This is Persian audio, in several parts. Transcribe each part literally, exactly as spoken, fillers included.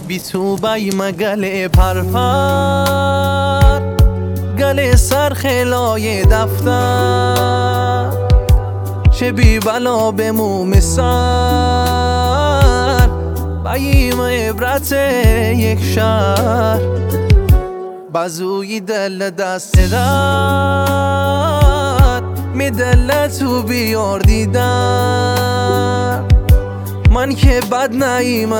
بی تو بایم گله پرپر گله سرخلای دفتر چه بی بلا به موم سر بایم عبرت یک شهر بازوی دل دست داد می دل تو بیار دیدن من که بد نایم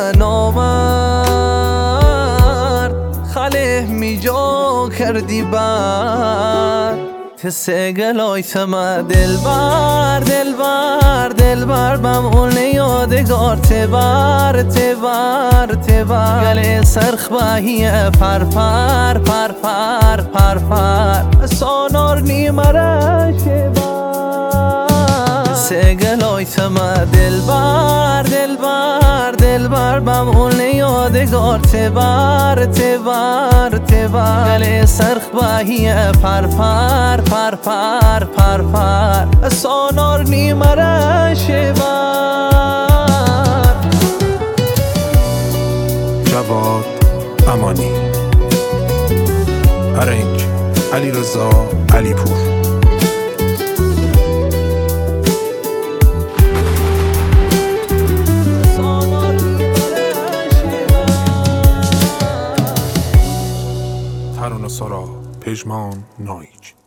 نامرد خاله می جا کردی بر تسه گلای تما دل بر دل بر دل بر بم اون یادگار تبر تبر تبر گل سرخ باهی پر پر پر پر پر پر سانار نیمره شبر تسه گلای تما دل بر دل بر دل بر بم اون یادگار تبر تبر تبر گل سرخ باهی پر پر پر پر پر پر سانار نیمره شبر جواد امانی آرنج علیرضا علیپور. ترانه سرا پژمان نایج.